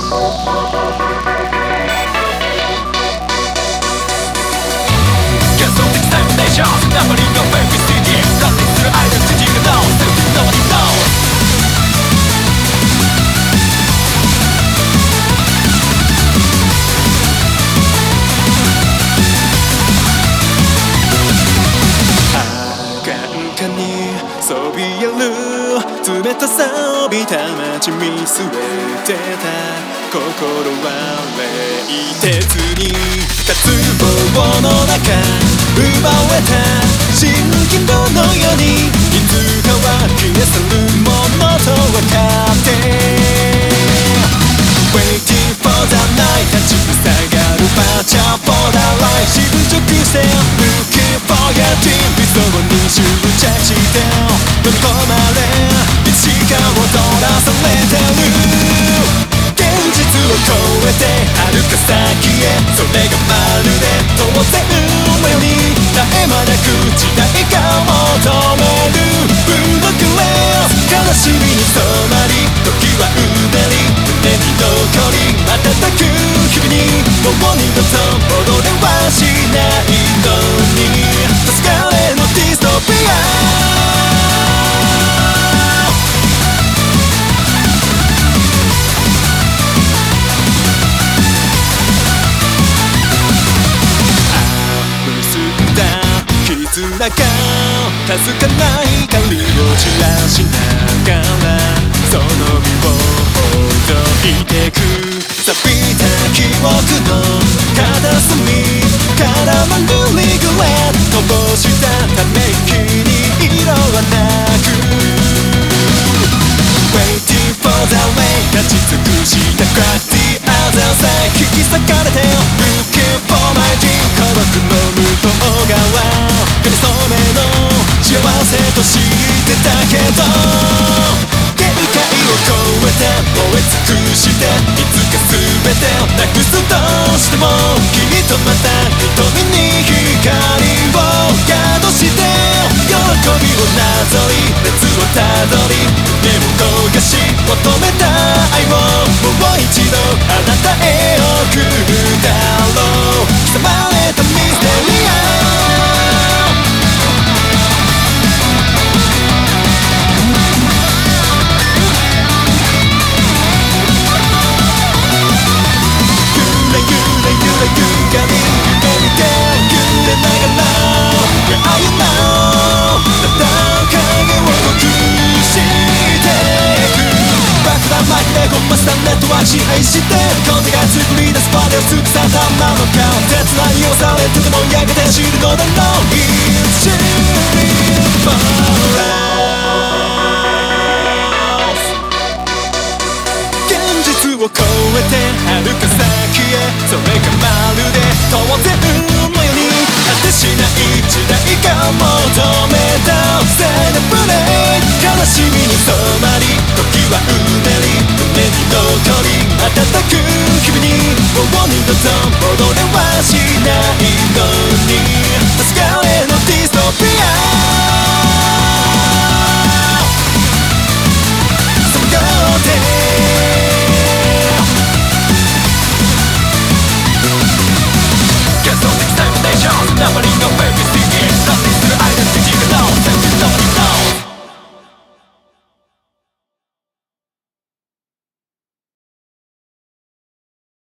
そびえる冷たさを帯びた街見据えてた心は冷徹に脱帽の中奪われた蜃気楼のようにいつかは消え去るものと分かって Waiting for the night 立ちふさがるバーチャーボーダーライン渋直線 Looking for your team 理想に執着して飲み込まれいつしか踊らされてる現実を超えて遥か先へそれがまるで当然のように絶え間なく時代が求めるブロックレー悲しみに染まり時はうねり胸に残り瞬く日々にもう二度と戻れはしないのに黄昏のディストピアなんかかすかな光を散らしながらその身をほどいてく錆びた記憶の片隅からまるリグレットこぼしたため息に色はなく Waiting for the rain 立ち尽くした Crazy other side 引き裂かれて Looking for my dream 孤独の向こう側かりそめの幸せと知ってたけど限界を超えて燃え尽くしていつか全てをなくすとしてもきっとまた瞳に光を宿して喜びをなぞり熱をたどり胸を焦がし求めた愛をもう一度あなたへ送るだろう刻まれたミステリア支配して風が作り出すバネを尽くさたまの顔切なに押されててもやがて知るのだろう It's shooting for us 現実を超えて遥か先へそれがまるで当然のように果てしない時代が求めた Celebrate 悲しみに染まり時はうねり胸に残り瞬く日々にもう二度と戻れはしない